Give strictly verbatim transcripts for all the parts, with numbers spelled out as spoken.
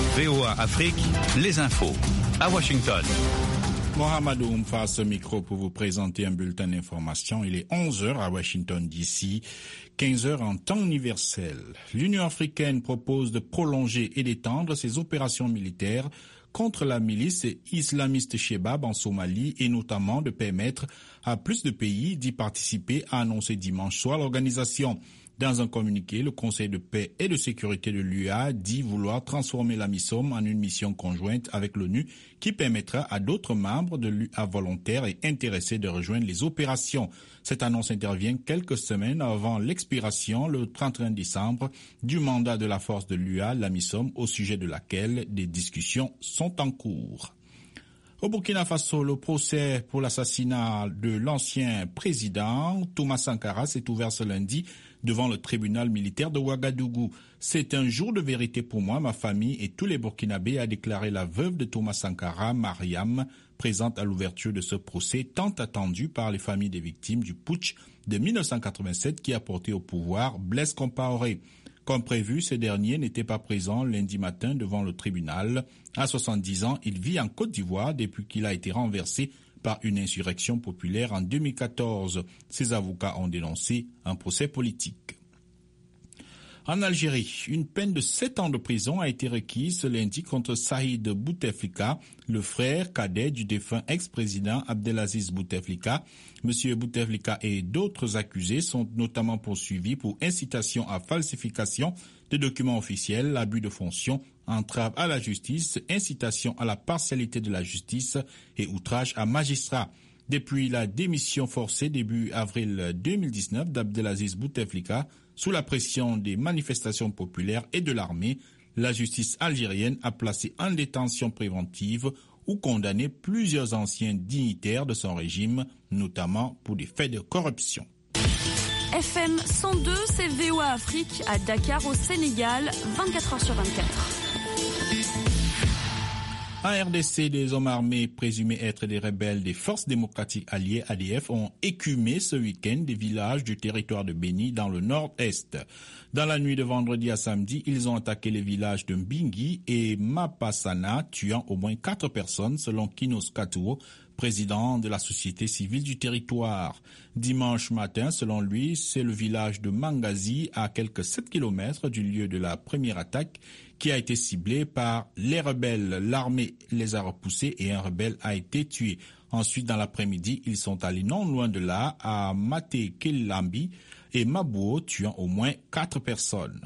V O A Afrique, les infos. À Washington. Mohamedou Oumfa à ce micro pour vous présenter un bulletin d'information. Il est onze heures à Washington D C, quinze heures en temps universel. L'Union africaine propose de prolonger et d'étendre ses opérations militaires contre la milice islamiste Shebab en Somalie et notamment de permettre à plus de pays d'y participer, a annoncé dimanche soir l'organisation. Dans un communiqué, le Conseil de paix et de sécurité de l'U A dit vouloir transformer la MISOM en une mission conjointe avec l'ONU qui permettra à d'autres membres de l'U A volontaires et intéressés de rejoindre les opérations. Cette annonce intervient quelques semaines avant l'expiration, le trente et un décembre, du mandat de la force de l'U A, la MISOM, au sujet de laquelle des discussions sont en cours. Au Burkina Faso, le procès pour l'assassinat de l'ancien président Thomas Sankara s'est ouvert ce lundi devant le tribunal militaire de Ouagadougou. C'est un jour de vérité pour moi, ma famille et tous les Burkinabés, a déclaré la veuve de Thomas Sankara, Mariam, présente à l'ouverture de ce procès tant attendu par les familles des victimes du putsch de mille neuf cent quatre-vingt-sept qui a porté au pouvoir Blaise Compaoré. Comme prévu, ce dernier n'était pas présent lundi matin devant le tribunal. À soixante-dix ans, il vit en Côte d'Ivoire depuis qu'il a été renversé par une insurrection populaire en deux mille quatorze. Ses avocats ont dénoncé un procès politique. En Algérie, une peine de sept ans de prison a été requise ce lundi contre Saïd Bouteflika, le frère cadet du défunt ex-président Abdelaziz Bouteflika. Monsieur Bouteflika et d'autres accusés sont notamment poursuivis pour incitation à falsification de documents officiels, abus de fonction, entrave à la justice, incitation à la partialité de la justice et outrage à magistrat. Depuis la démission forcée début avril deux mille dix-neuf d'Abdelaziz Bouteflika, sous la pression des manifestations populaires et de l'armée, la justice algérienne a placé en détention préventive ou condamné plusieurs anciens dignitaires de son régime, notamment pour des faits de corruption. F M cent deux, c'est V O A Afrique à Dakar au Sénégal, vingt-quatre heures sur vingt-quatre. En R D C, des hommes armés présumés être des rebelles des forces démocratiques alliées A D F ont écumé ce week-end des villages du territoire de Béni dans le nord-est. Dans la nuit de vendredi à samedi, ils ont attaqué les villages de Mbingui et Mapassana, tuant au moins quatre personnes selon Kinos Katouo, président de la société civile du territoire. Dimanche matin, selon lui, c'est le village de Mangazi, à quelques sept kilomètres du lieu de la première attaque, qui a été ciblé par les rebelles. L'armée les a repoussés et un rebelle a été tué. Ensuite, dans l'après-midi, ils sont allés non loin de là, à Maté-Kelambi et Mabouo, tuant au moins quatre personnes.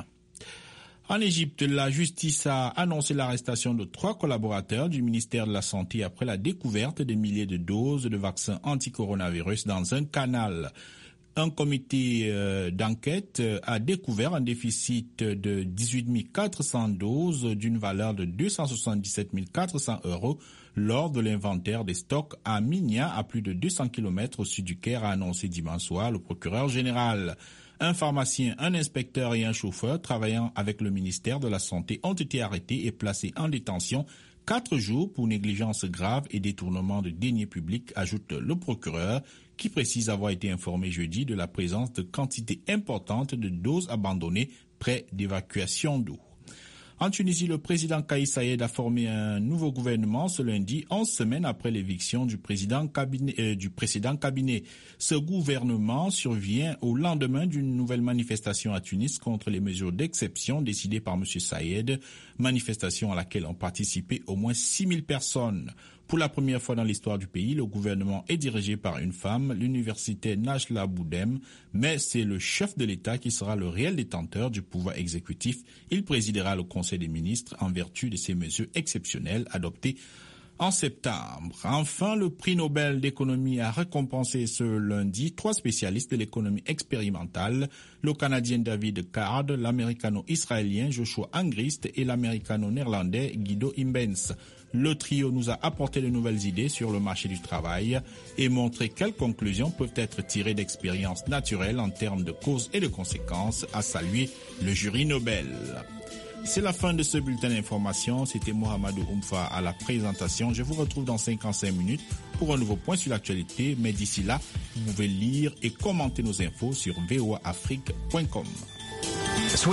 En Égypte, la justice a annoncé l'arrestation de trois collaborateurs du ministère de la Santé après la découverte de milliers de doses de vaccins anti-coronavirus dans un canal. Un comité euh, d'enquête a découvert un déficit de dix-huit mille quatre cents doses d'une valeur de deux cent soixante-dix-sept mille quatre cents euros lors de l'inventaire des stocks à Minya, à plus de deux cents kilomètres au sud du Caire, a annoncé dimanche soir le procureur général. Un pharmacien, un inspecteur et un chauffeur travaillant avec le ministère de la Santé ont été arrêtés et placés en détention quatre jours pour négligence grave et détournement de deniers publics, ajoute le procureur, qui précise avoir été informé jeudi de la présence de quantités importantes de doses abandonnées près d'évacuation d'eau. En Tunisie, le président Kais Saied a formé un nouveau gouvernement ce lundi, onze semaines après l'éviction du, président cabinet, euh, du précédent cabinet. Ce gouvernement survient au lendemain d'une nouvelle manifestation à Tunis contre les mesures d'exception décidées par M. Saied, manifestation à laquelle ont participé au moins six mille personnes. Pour la première fois dans l'histoire du pays, le gouvernement est dirigé par une femme, l'université Najla Boudem, mais c'est le chef de l'État qui sera le réel détenteur du pouvoir exécutif. Il présidera le Conseil des ministres en vertu de ces mesures exceptionnelles adoptées en septembre. Enfin, le prix Nobel d'économie a récompensé ce lundi trois spécialistes de l'économie expérimentale, le Canadien David Card, l'Américano-Israélien Joshua Angrist et l'Américano-Néerlandais Guido Imbens. Le trio nous a apporté de nouvelles idées sur le marché du travail et montré quelles conclusions peuvent être tirées d'expériences naturelles en termes de causes et de conséquences, a salué le jury Nobel. C'est la fin de ce bulletin d'information. C'était Mohamedou Oumfa à la présentation. Je vous retrouve dans cinquante-cinq minutes pour un nouveau point sur l'actualité. Mais d'ici là, vous pouvez lire et commenter nos infos sur v o a afrique point com.